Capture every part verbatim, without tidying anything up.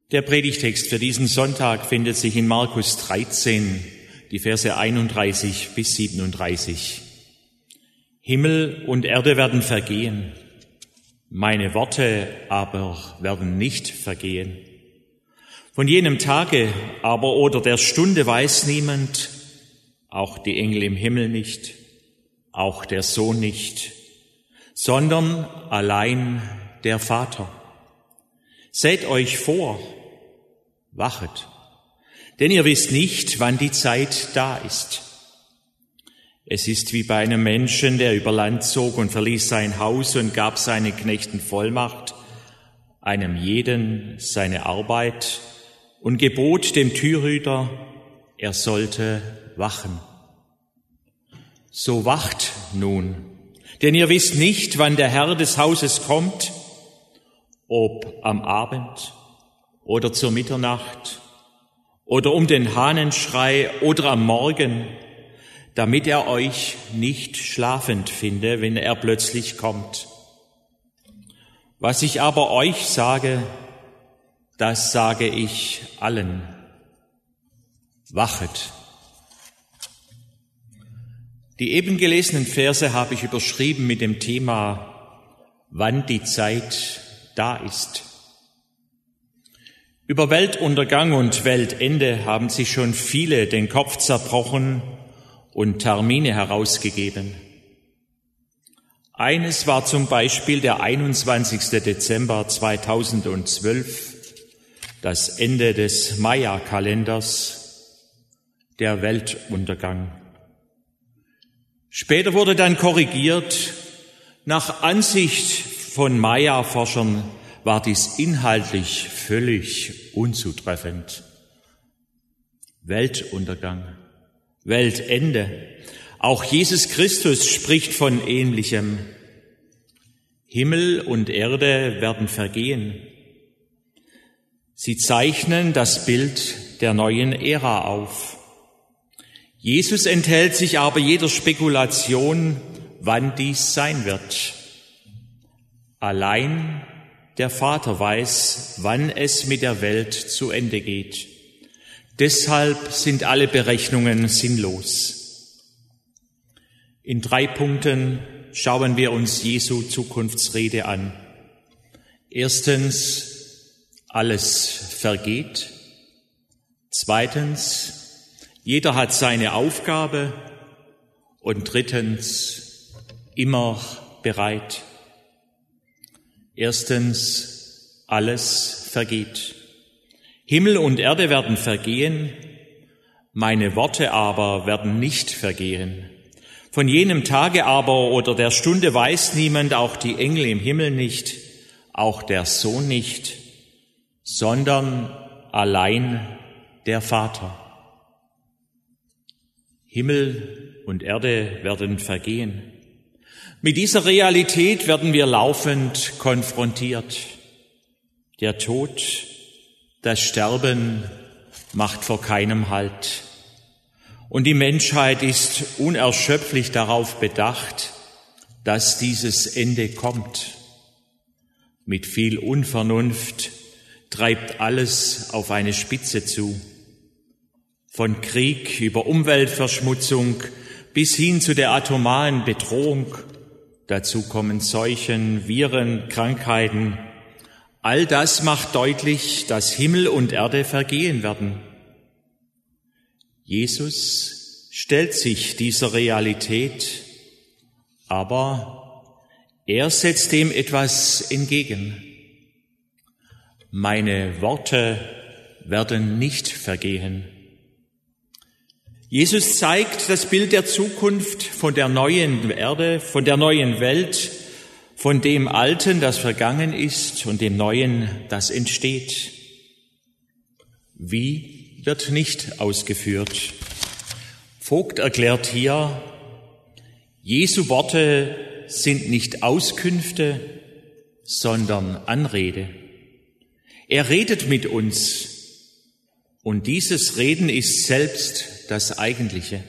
Der Predigtext für diesen Sonntag findet sich in Markus dreizehn, die Verse einunddreißig bis siebenunddreißig. Himmel und Erde werden vergehen, meine Worte aber werden nicht vergehen. Von jenem Tage aber oder der Stunde weiß niemand, auch die Engel im Himmel nicht, auch der Sohn nicht, sondern allein der Vater. Seht euch vor, wachet, denn ihr wisst nicht, wann die Zeit da ist. Es ist wie bei einem Menschen, der über Land zog und verließ sein Haus und gab seinen Knechten Vollmacht, einem jeden seine Arbeit, und gebot dem Türhüter, er sollte wachen. So wacht nun, denn ihr wisst nicht, wann der Herr des Hauses kommt, ob am Abend oder zur Mitternacht oder um den Hahnenschrei oder am Morgen, damit er euch nicht schlafend finde, wenn er plötzlich kommt. Was ich aber euch sage, das sage ich allen. Wachet. Die eben gelesenen Verse habe ich überschrieben mit dem Thema, wann die Zeit da ist. Über Weltuntergang und Weltende haben sich schon viele den Kopf zerbrochen und Termine herausgegeben. Eines war zum Beispiel der einundzwanzigste Dezember zweitausendzwölf, das Ende des Maya-Kalenders, der Weltuntergang. Später wurde dann korrigiert, nach Ansicht von Maya-Forschern war dies inhaltlich völlig unzutreffend. Weltuntergang, Weltende. Auch Jesus Christus spricht von Ähnlichem. Himmel und Erde werden vergehen. Sie zeichnen das Bild der neuen Ära auf. Jesus enthält sich aber jeder Spekulation, wann dies sein wird. Allein der Vater weiß, wann es mit der Welt zu Ende geht. Deshalb sind alle Berechnungen sinnlos. In drei Punkten schauen wir uns Jesu Zukunftsrede an. Erstens, alles vergeht. Zweitens, jeder hat seine Aufgabe. Und drittens, immer bereit. Erstens, alles vergeht. Himmel und Erde werden vergehen, meine Worte aber werden nicht vergehen. Von jenem Tage aber oder der Stunde weiß niemand, auch die Engel im Himmel nicht, auch der Sohn nicht, sondern allein der Vater. Himmel und Erde werden vergehen. Mit dieser Realität werden wir laufend konfrontiert. Der Tod, das Sterben macht vor keinem Halt. Und die Menschheit ist unerschöpflich darauf bedacht, dass dieses Ende kommt. Mit viel Unvernunft treibt alles auf eine Spitze zu. Von Krieg über Umweltverschmutzung bis hin zu der atomaren Bedrohung. Dazu kommen Seuchen, Viren, Krankheiten. All das macht deutlich, dass Himmel und Erde vergehen werden. Jesus stellt sich dieser Realität, aber er setzt dem etwas entgegen. Meine Worte werden nicht vergehen. Jesus zeigt das Bild der Zukunft von der neuen Erde, von der neuen Welt, von dem Alten, das vergangen ist, und dem Neuen, das entsteht. Wie wird nicht ausgeführt? Vogt erklärt hier, Jesu Worte sind nicht Auskünfte, sondern Anrede. Er redet mit uns, und dieses Reden ist selbst das Eigentliche.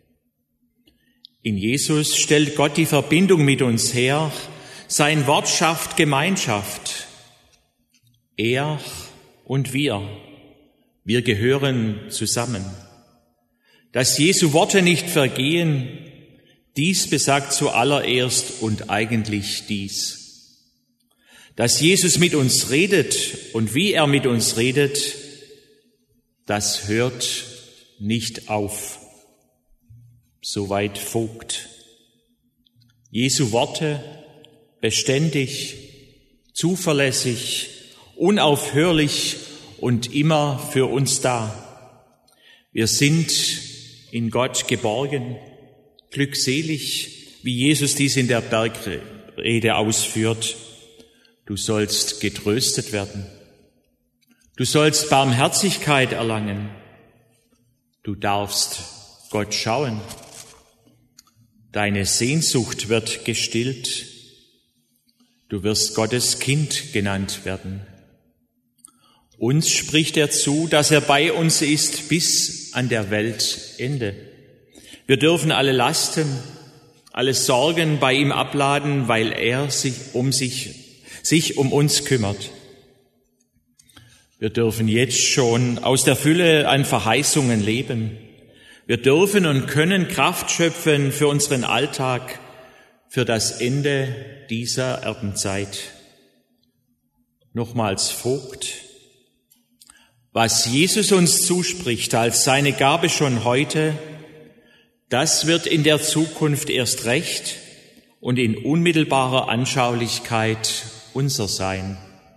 In Jesus stellt Gott die Verbindung mit uns her. Sein Wort schafft Gemeinschaft. Er und wir, wir gehören zusammen. Dass Jesu Worte nicht vergehen, dies besagt zuallererst und eigentlich dies. Dass Jesus mit uns redet und wie er mit uns redet, das hört nicht auf. Soweit Vogt. Jesu Worte beständig, zuverlässig, unaufhörlich und immer für uns da. Wir sind in Gott geborgen, glückselig, wie Jesus dies in der Bergrede ausführt. Du sollst getröstet werden. Du sollst Barmherzigkeit erlangen. Du darfst Gott schauen. Deine Sehnsucht wird gestillt. Du wirst Gottes Kind genannt werden. Uns spricht er zu, dass er bei uns ist bis an der Weltende. Wir dürfen alle Lasten, alle Sorgen bei ihm abladen, weil er sich um sich, sich um uns kümmert. Wir dürfen jetzt schon aus der Fülle an Verheißungen leben. Wir dürfen und können Kraft schöpfen für unseren Alltag, für das Ende dieser Erdenzeit. Nochmals Vogt. Was Jesus uns zuspricht als seine Gabe schon heute, das wird in der Zukunft erst recht und in unmittelbarer Anschaulichkeit unser sein.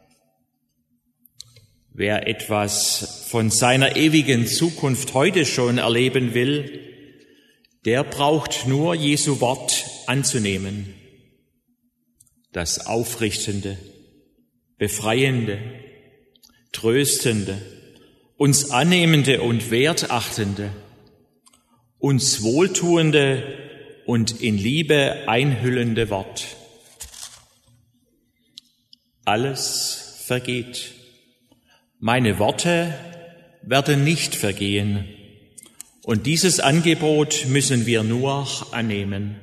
Wer etwas von seiner ewigen Zukunft heute schon erleben will, der braucht nur Jesu Wort anzunehmen. Das Aufrichtende, Befreiende, Tröstende, uns Annehmende und Wertachtende, uns Wohltuende und in Liebe einhüllende Wort. Alles vergeht. Meine Worte werden nicht vergehen. Und dieses Angebot müssen wir nur annehmen.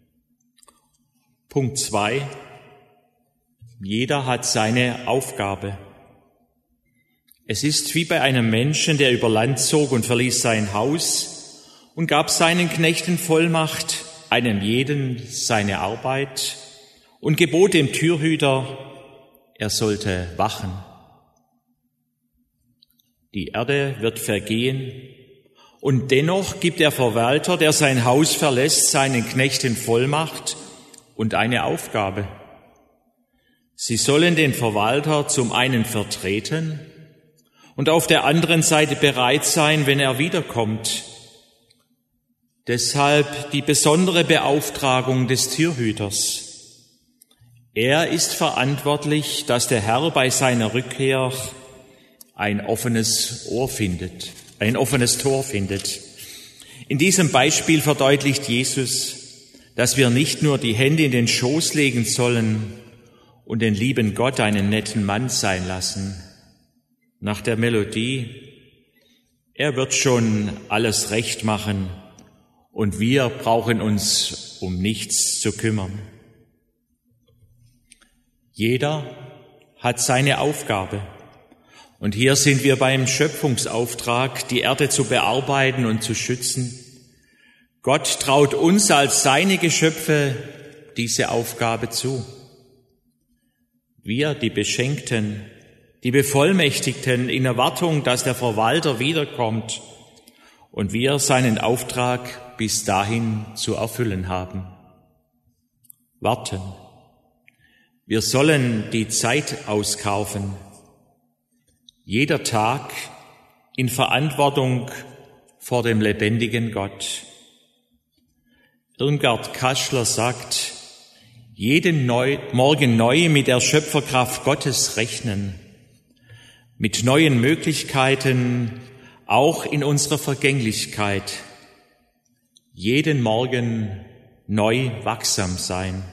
Punkt zwei. Jeder hat seine Aufgabe. Es ist wie bei einem Menschen, der über Land zog und verließ sein Haus und gab seinen Knechten Vollmacht, einem jeden seine Arbeit, und gebot dem Türhüter, er sollte wachen. Die Erde wird vergehen, und dennoch gibt der Verwalter, der sein Haus verlässt, seinen Knechten Vollmacht und eine Aufgabe. Sie sollen den Verwalter zum einen vertreten und auf der anderen Seite bereit sein, wenn er wiederkommt. Deshalb die besondere Beauftragung des Türhüters. Er ist verantwortlich, dass der Herr bei seiner Rückkehr ein offenes Ohr findet, ein offenes Tor findet. In diesem Beispiel verdeutlicht Jesus, dass wir nicht nur die Hände in den Schoß legen sollen und den lieben Gott einen netten Mann sein lassen. Nach der Melodie, er wird schon alles recht machen und wir brauchen uns um nichts zu kümmern. Jeder hat seine Aufgabe. Und hier sind wir beim Schöpfungsauftrag, die Erde zu bearbeiten und zu schützen. Gott traut uns als seine Geschöpfe diese Aufgabe zu. Wir, die Beschenkten, die Bevollmächtigten, in Erwartung, dass der Verwalter wiederkommt und wir seinen Auftrag bis dahin zu erfüllen haben. Warten. Wir sollen die Zeit auskaufen. Jeder Tag in Verantwortung vor dem lebendigen Gott. Irmgard Kaschler sagt, jeden neu, Morgen neu mit der Schöpferkraft Gottes rechnen, mit neuen Möglichkeiten, auch in unserer Vergänglichkeit. Jeden Morgen neu wachsam sein.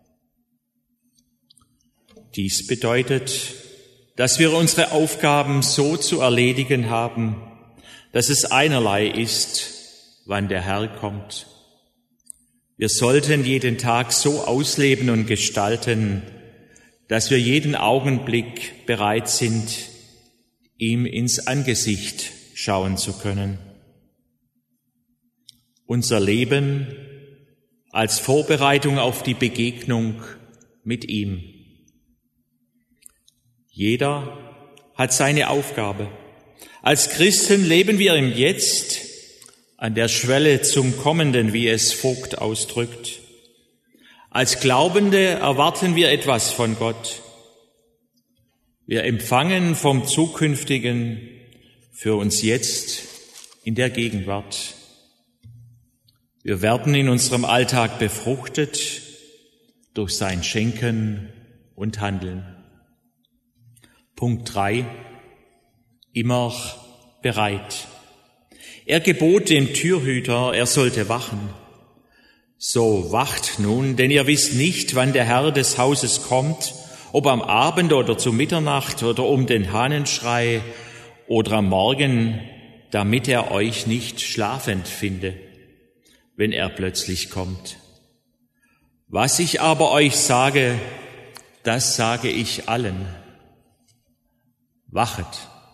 Dies bedeutet, dass wir unsere Aufgaben so zu erledigen haben, dass es einerlei ist, wann der Herr kommt. Wir sollten jeden Tag so ausleben und gestalten, dass wir jeden Augenblick bereit sind, ihm ins Angesicht schauen zu können. Unser Leben als Vorbereitung auf die Begegnung mit ihm. Jeder hat seine Aufgabe. Als Christen leben wir im Jetzt, an der Schwelle zum Kommenden, wie es Vogt ausdrückt. Als Glaubende erwarten wir etwas von Gott. Wir empfangen vom Zukünftigen für uns jetzt in der Gegenwart. Wir werden in unserem Alltag befruchtet durch sein Schenken und Handeln. Punkt drei. Immer bereit. Er gebot dem Türhüter, er sollte wachen. So wacht nun, denn ihr wisst nicht, wann der Herr des Hauses kommt, ob am Abend oder zu Mitternacht oder um den Hahnenschrei oder am Morgen, damit er euch nicht schlafend finde, wenn er plötzlich kommt. Was ich aber euch sage, das sage ich allen. Wachet.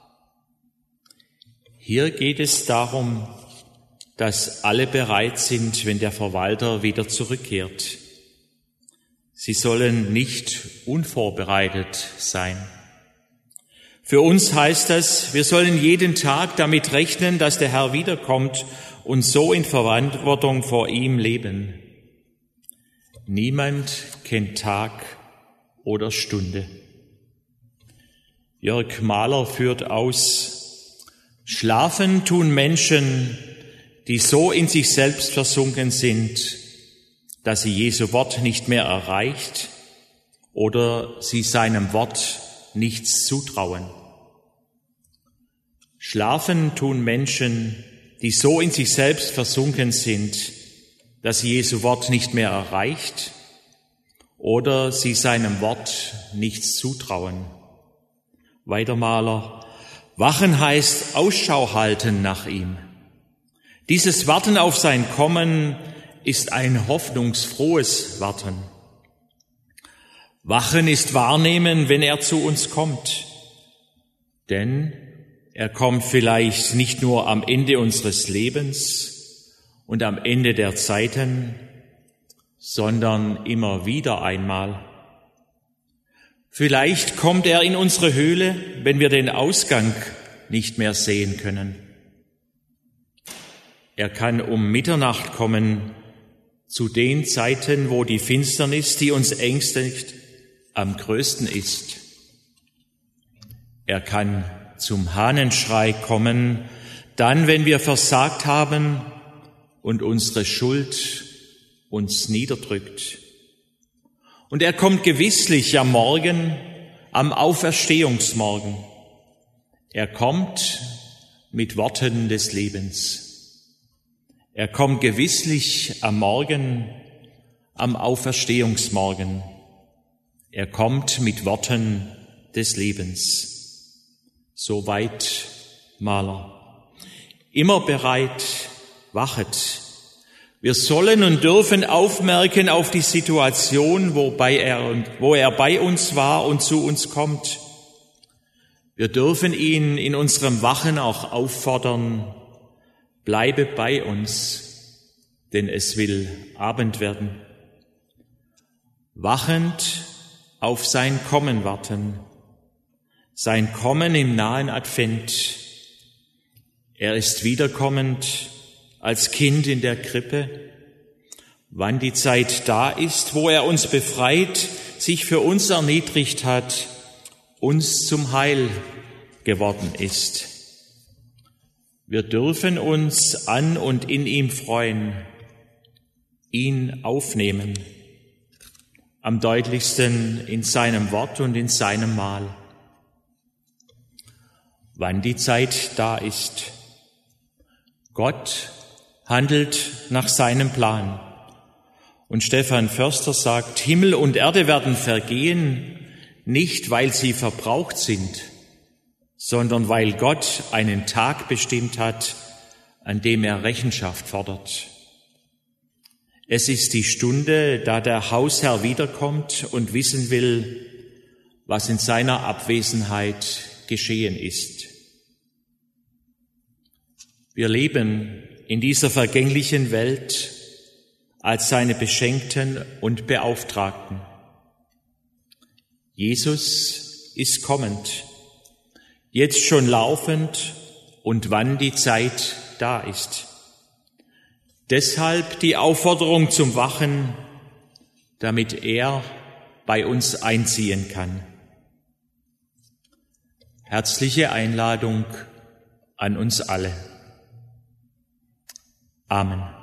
Hier geht es darum, dass alle bereit sind, wenn der Verwalter wieder zurückkehrt. Sie sollen nicht unvorbereitet sein. Für uns heißt das, wir sollen jeden Tag damit rechnen, dass der Herr wiederkommt und so in Verantwortung vor ihm leben. Niemand kennt Tag oder Stunde. Jörg Mahler führt aus: Schlafen tun Menschen, die so in sich selbst versunken sind, dass sie Jesu Wort nicht mehr erreicht oder sie seinem Wort nichts zutrauen. Schlafen tun Menschen, die so in sich selbst versunken sind, dass sie Jesu Wort nicht mehr erreicht oder sie seinem Wort nichts zutrauen. Weiter Mahler: Wachen heißt Ausschau halten nach ihm. Dieses Warten auf sein Kommen ist ein hoffnungsfrohes Warten. Wachen ist wahrnehmen, wenn er zu uns kommt. Denn er kommt vielleicht nicht nur am Ende unseres Lebens und am Ende der Zeiten, sondern immer wieder einmal. Vielleicht kommt er in unsere Höhle, wenn wir den Ausgang nicht mehr sehen können. Er kann um Mitternacht kommen, zu den Zeiten, wo die Finsternis, die uns ängstigt, am größten ist. Er kann zum Hahnenschrei kommen, dann, wenn wir versagt haben und unsere Schuld uns niederdrückt. Und er kommt gewisslich am Morgen, am Auferstehungsmorgen. Er kommt mit Worten des Lebens. Er kommt gewisslich am Morgen, am Auferstehungsmorgen. Er kommt mit Worten des Lebens. Soweit Mahler. Immer bereit, wachet. Wir sollen und dürfen aufmerken auf die Situation, wobei er, wo er bei uns war und zu uns kommt. Wir dürfen ihn in unserem Wachen auch auffordern: Bleibe bei uns, denn es will Abend werden. Wachend auf sein Kommen warten, sein Kommen im nahen Advent. Er ist wiederkommend als Kind in der Krippe. Wann die Zeit da ist, wo er uns befreit, sich für uns erniedrigt hat, uns zum Heil geworden ist. Wir dürfen uns an und in ihm freuen, ihn aufnehmen, am deutlichsten in seinem Wort und in seinem Mahl. Wann die Zeit da ist. Gott handelt nach seinem Plan. Und Stefan Förster sagt, Himmel und Erde werden vergehen, nicht weil sie verbraucht sind, sondern weil Gott einen Tag bestimmt hat, an dem er Rechenschaft fordert. Es ist die Stunde, da der Hausherr wiederkommt und wissen will, was in seiner Abwesenheit geschehen ist. Wir leben in dieser vergänglichen Welt als seine Beschenkten und Beauftragten. Jesus ist kommend, jetzt schon laufend und wann die Zeit da ist. Deshalb die Aufforderung zum Wachen, damit er bei uns einziehen kann. Herzliche Einladung an uns alle. Amen.